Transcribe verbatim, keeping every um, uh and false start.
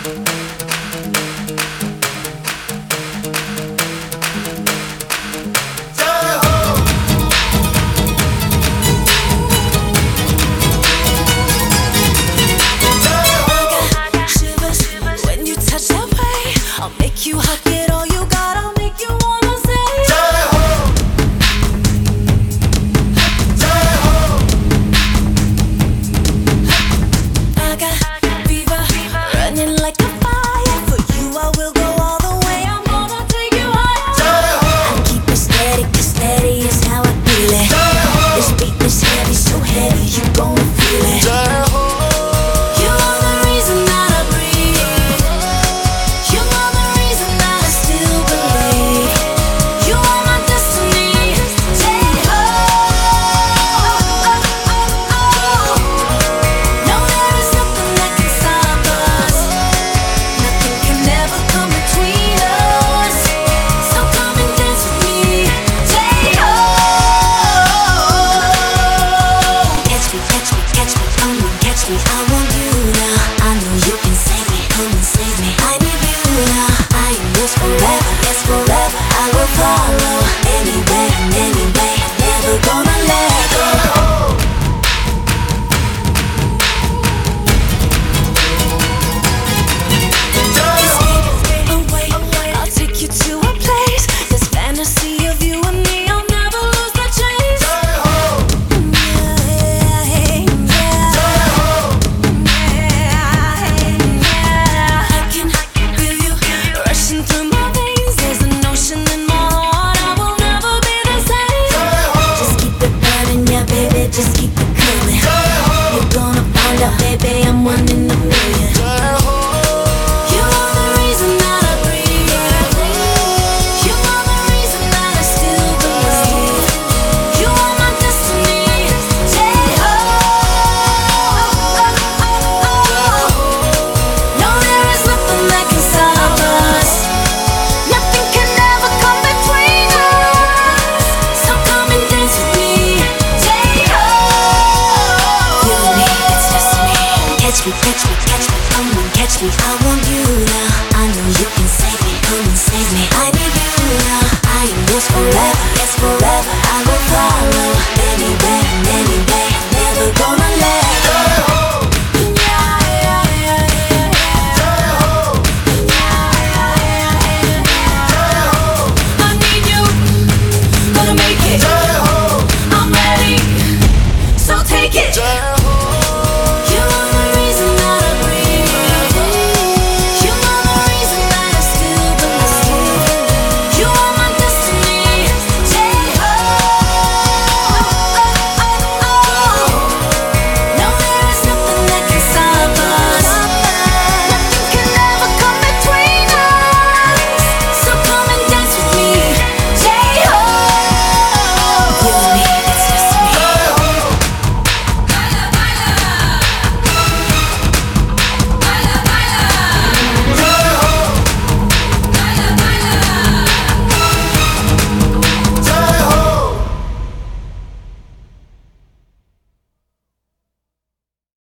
Catch me, catch me, come on, catch me. I want you now. I know you can save me, come and save me. I need you now. I am yours forever, yes forever. I will follow anywhere and anywhere.